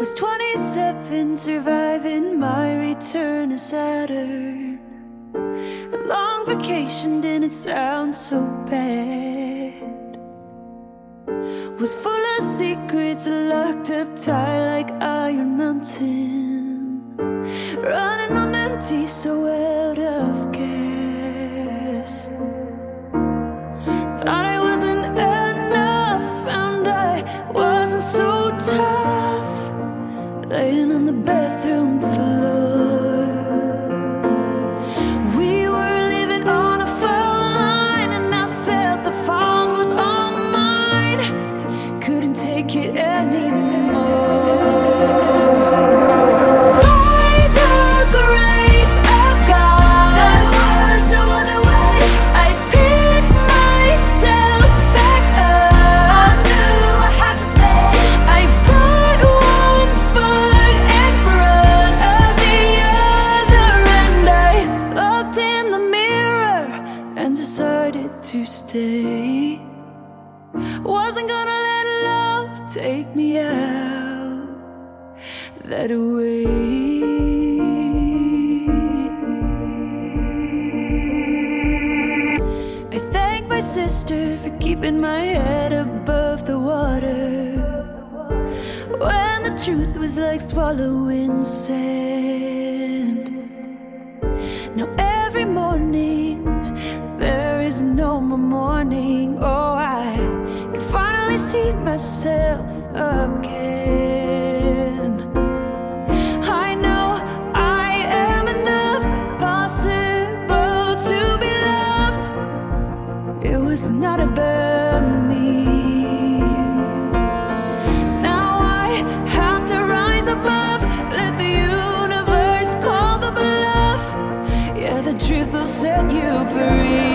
was 27, surviving my return to Saturn. A long vacation didn't sound so bad. Was full of secrets, locked up tight like Iron Mountain. Running on empty, so out of gas. Thought I wasn't enough, found I wasn't so tough. Laying on the bathroom floor, we were living on a foul line, and I felt the fault was all mine. Couldn't take it anymore. By the grace of God, there was no other way. I picked myself back up. I knew I had to stay. I put one foot in front of the other, and I looked in the mirror and decided to stay. Wasn't gonna let love take me out that way. I thank my sister for keeping my head above the water when the truth was like swallowing sand. Now every morning there is no more morning. Oh, I can finally see myself again. I know I am enough, possible to be loved. It was not about me. Now I have to rise above, let the universe call the bluff. Yeah, the truth will set you free.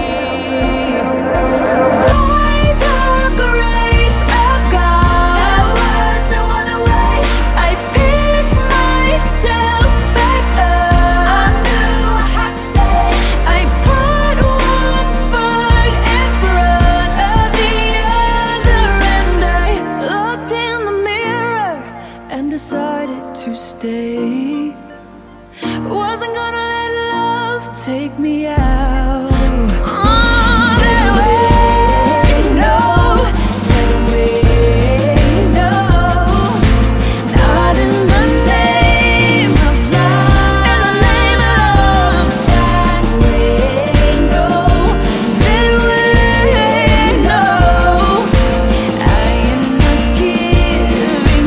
Decided to stay. Wasn't gonna let love take me out. That way, no. That way, no. Not in the name of love. In the name of love. That way, no. That way, no. I am not giving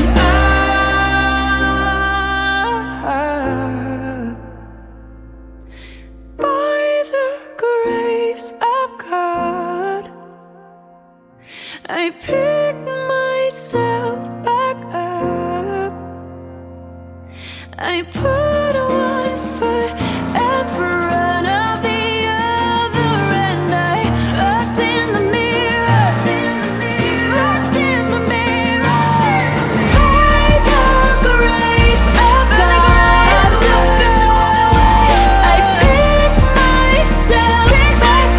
up. By the grace of God, I pick myself back up. I put one foot in front of the other, and I looked in the mirror. Looked in the mirror. By the grace of God, there's no other way. I pick myself back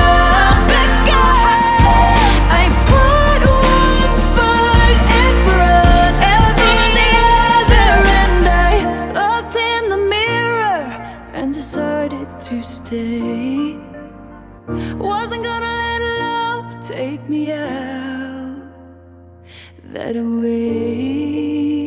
up. I put one foot in front of the other, and I looked in the mirror and decided to stay. Wasn't gonna let love take me out that way.